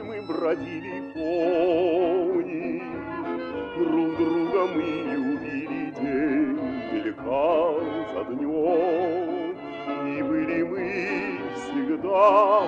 счастье мы бродили, помни, друг друга мы любили, день велика за днем, и были мы всегда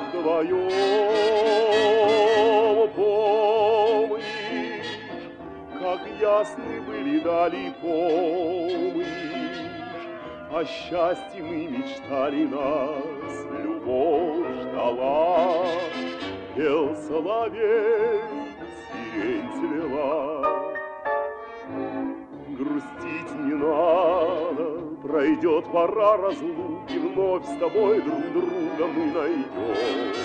вдвоем. Помнишь, как ясны были дали, помнишь, о счастье мы мечтали, нас любовь ждала, пел соловей, сирень цвела. Грустить не надо, пройдет пора разлуки, вновь с тобой друг друга мы найдем.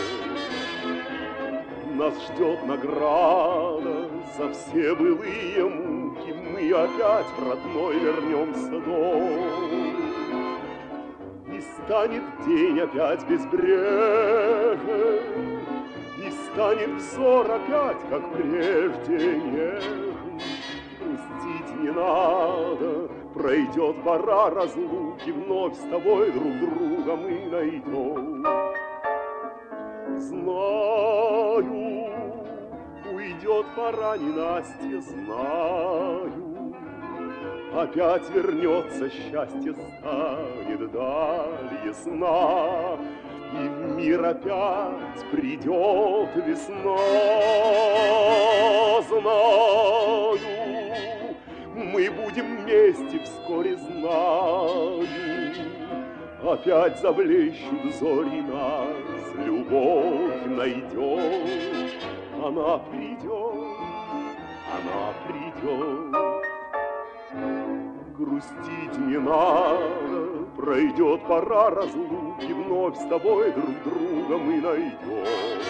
Нас ждет награда за все былые муки, мы опять в родной вернемся дом. И станет день опять безбрежен, и станет взор опять, как прежде, нежен. Грустить не надо, пройдет пора разлуки, вновь с тобой друг друга мы найдем. Знаю, уйдет пора ненастье, знаю, опять вернется счастье, станет даль ясна, и в мир опять придет весна. Знаю, мы будем вместе вскоре, знаю, опять заблещут зори, нас любовь найдет. Она придет, она придет. Грустить не надо, пройдет пора разлуки, вновь с тобой друг друга мы найдем.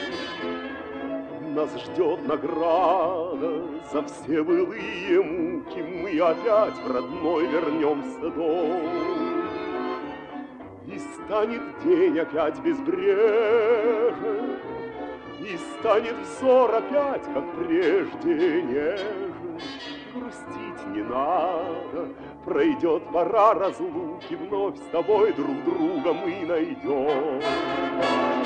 Нас ждет награда за все былые муки, мы опять в родной вернемся дом. И станет день опять безбрежен, и станет взор опять, как прежде, нежен. Грустить не надо, пройдет пора разлуки, вновь с тобой друг друга мы найдем.